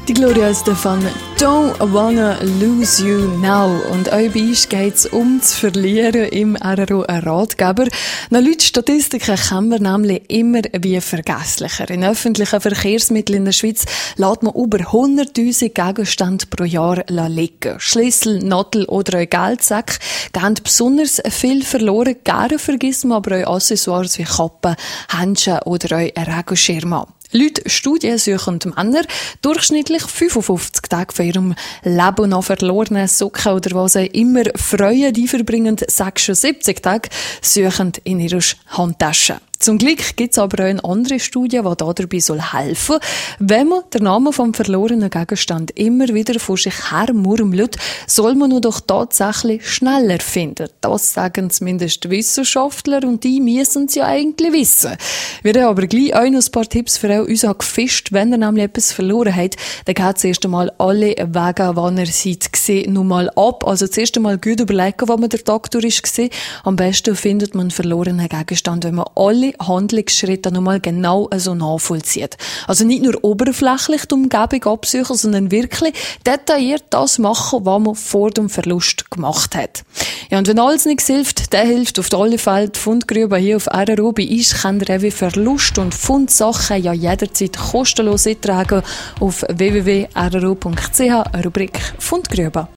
Die Gloria Estefan, Don't Wanna Lose You Now. Und auch bei uns geht es um das Verlieren im RRO Ratgeber. Nach laut Statistiken kennen wir nämlich immer wie vergesslicher. In öffentlichen Verkehrsmitteln in der Schweiz lässt man über 100'000 Gegenstände pro Jahr liegen. Schlüssel, Nadel oder auch Geldsäcke gehen besonders viel verloren. Gerne vergisst man aber auch Accessoires wie Kappen, Händchen oder auch Regenschirme. Laut Studien suchen die Männer durchschnittlich 55 Tage von ihrem Leben nach verlorenen Socken oder was auch immer freuen. Die verbringen 76 Tage suchend in ihrer Handtasche. Zum Glück gibt es aber auch eine andere Studie, die dabei helfen soll. Wenn man den Namen vom verlorenen Gegenstand immer wieder vor sich her murmelt, soll man ihn doch tatsächlich schneller finden. Das sagen zumindest Wissenschaftler und die müssen es ja eigentlich wissen. Wir haben aber gleich auch noch ein paar Tipps für uns gefischt. Wenn ihr nämlich etwas verloren habt, dann geht zuerst einmal alle Wege, wann ihr seid, gesehen, noch mal ab. Also zuerst einmal gut überlegen, wann man der Tag durch ist. Am besten findet man einen verlorenen Gegenstand, wenn man alle Handlungsschritte nochmal genau so nachvollzieht. Also nicht nur oberflächlich die Umgebung absuchen, sondern wirklich detailliert das machen, was man vor dem Verlust gemacht hat. Ja, und wenn alles nichts hilft, dann hilft auf alle Fälle die Fundgrube hier auf RRO. Bei uns könnt ihr Verlust- und Fundsachen ja jederzeit kostenlos eintragen auf www.rro.ch, Rubrik Fundgrube.